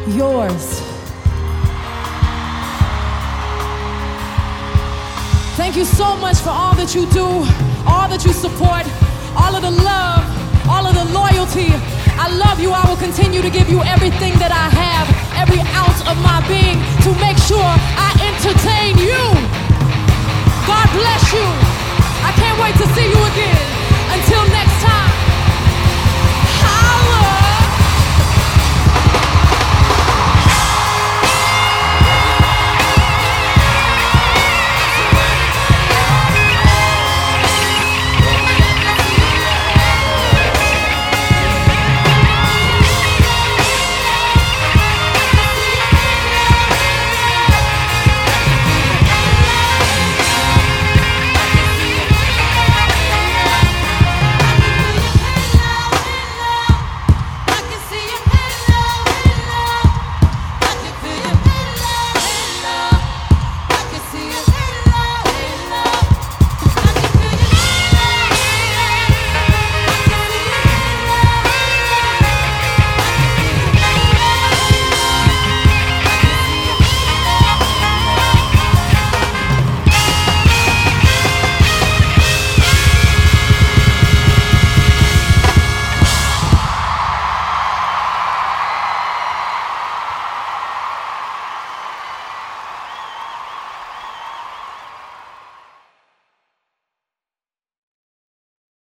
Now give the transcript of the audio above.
yours. Thank you so much for all that you do, all that you support, all of the love, all of the loyalty. I love you. I will continue to give you everything that I have, every ounce of my being, to make sure I entertain you. God bless you. I can't wait to see you again.